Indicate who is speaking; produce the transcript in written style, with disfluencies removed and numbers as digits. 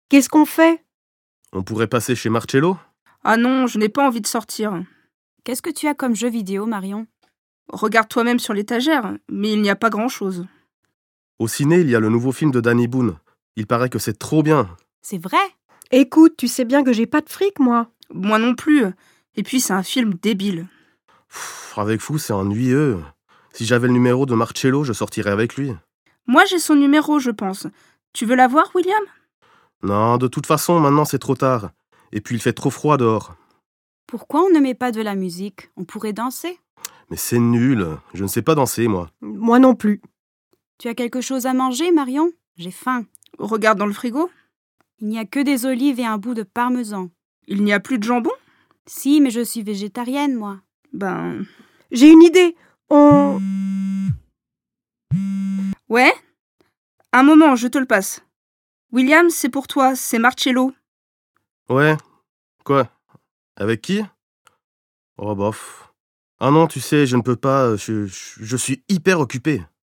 Speaker 1: Qu'est-ce qu'on fait?
Speaker 2: On pourrait passer chez Marcello?
Speaker 3: Ah non, je n'ai pas envie de sortir.
Speaker 4: Qu'est-ce que tu as comme jeu vidéo, Marion?
Speaker 3: Regarde toi-même sur l'étagère, mais il n'y a pas grand-chose.
Speaker 2: Au ciné, il y a le nouveau film de Danny Boone. Il paraît que c'est trop bien.
Speaker 4: C'est vrai?
Speaker 1: Écoute, tu sais bien que j'ai pas de fric, moi.
Speaker 3: Moi non plus. Et puis c'est un film débile.
Speaker 2: Avec vous, c'est ennuyeux. Si j'avais le numéro de Marcello, je sortirais avec lui.
Speaker 3: Moi j'ai son numéro, je pense. Tu veux la voir, William?
Speaker 2: Non, de toute façon, maintenant c'est trop tard. Et puis il fait trop froid dehors.
Speaker 4: Pourquoi on ne met pas de la musique? On pourrait danser.
Speaker 2: Mais c'est nul. Je ne sais pas danser, moi.
Speaker 1: Moi non plus.
Speaker 4: Tu as quelque chose à manger, Marion? J'ai faim.
Speaker 3: Regarde dans le frigo.
Speaker 4: Il n'y a que des olives et un bout de parmesan.
Speaker 3: Il n'y a plus de jambon?
Speaker 4: Si, mais je suis végétarienne, moi.
Speaker 3: Ben...
Speaker 1: J'ai une idée.
Speaker 3: Ouais? Un moment, je te le passe. William, c'est pour toi, c'est Marcello.
Speaker 2: Ouais. Quoi? Avec qui? Oh bof. Ah non, tu sais, je ne peux pas. Je suis hyper occupé.